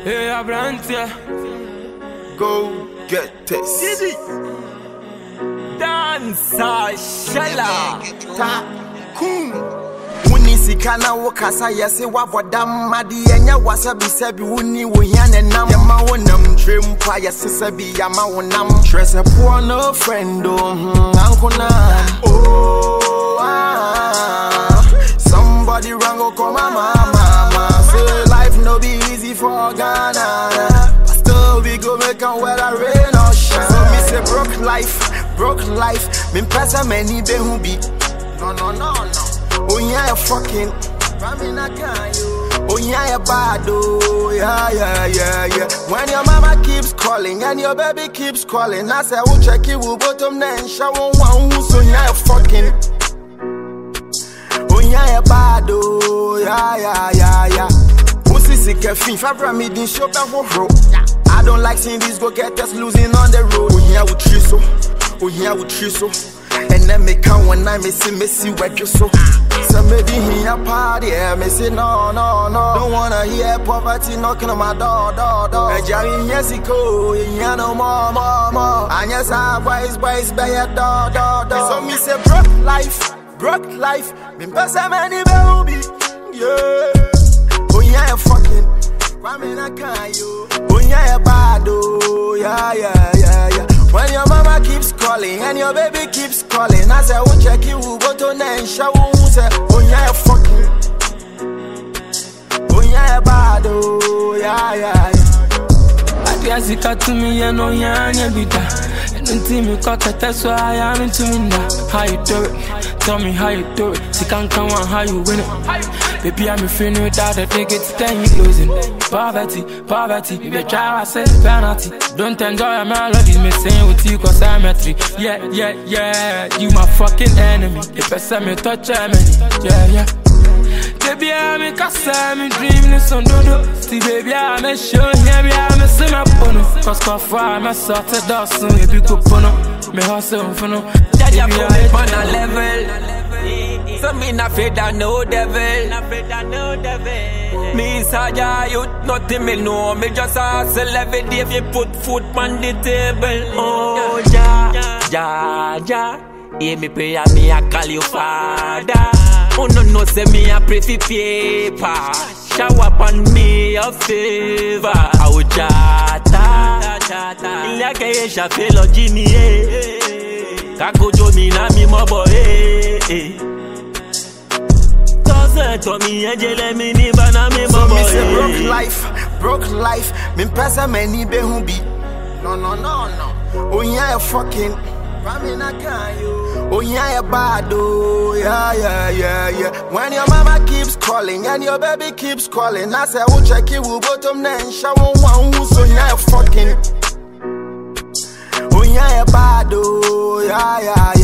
Hey, Abrantia. Go get this. Dancer, Shella. Takun. Wuni sikana wakasa yase wabodam madi enya wasabi sabi wuni wohia nam yama wonam trempa yase sabi yama wonam trese poor no friend ankona somebody wrong go come mama say life no be easy for Ghana still we go make am whether rain or shine so me say broke life me pesa many be who be no oh yeah, you fucking oh yeah, you bad, oh yeah. When your mama keeps calling and your baby keeps calling, I say, oh check it, we'll bottom then show one who's so yeah, you fucking oh yeah, you bad, oh yeah. Who's this sick of fin? Fabra me din show back for bro. I don't like seeing these go get us losing on the road. Oh yeah, with Triso. And then me come when I miss what you so. Somebody here a party, me say no. Don't wanna hear poverty knocking on my door. And Jerry Yesiko, yeah no more. And yes, I boys by your door. So me say broke life. Me pass a many baby, yeah. Oh yeah, you fucking. Oh yeah, you bad, oh yeah. When your mama keeps calling and your baby keeps calling, I say, oh check you, we'll go to and show say, oh yeah, you fucking. Oh yeah, bad, oh yeah. I guess it cut to me, and no yeah, bita. And until me cut that's why I am into me now. How you do it? Tell me how you do it. She can't come on how you win it. Baby, I'm a friend without a ticket, then you losing. Poverty. If you try, I say penalty. Don't enjoy your melodies, me saying with you, cause I'm a tree. Yeah. You my fucking enemy. If I say me touch me, yeah. Baby, I'm a cause I'm a dreamless on dodo. See, baby, I'm a show, baby, I'm a sim up on it. Cause coffee, I'm a sort of dawson, if you could put on me hustle for no. Daddy, I'm on a level. So me not afraid of no devil. Me saja you nothing me know. Me just hustle every day if you put food on the table. Oh ja. Hear me pray and me I call you father. Oh no say me I pray for paper. Shower upon me your favor. Oh jata. Like a shafelo Jimmy. Kako mi na mi mo boy. To me angel me ni bana me mo boy. Say broke life. Me pesa many be who be. No. Oh yeah, you fucking. Oh yeah, you bad, oh yeah. When your mama keeps calling and your baby keeps calling, I say, oh check it, we'll bottom then show one who's so yeah, you fucking. Oh yeah, you bad, oh yeah.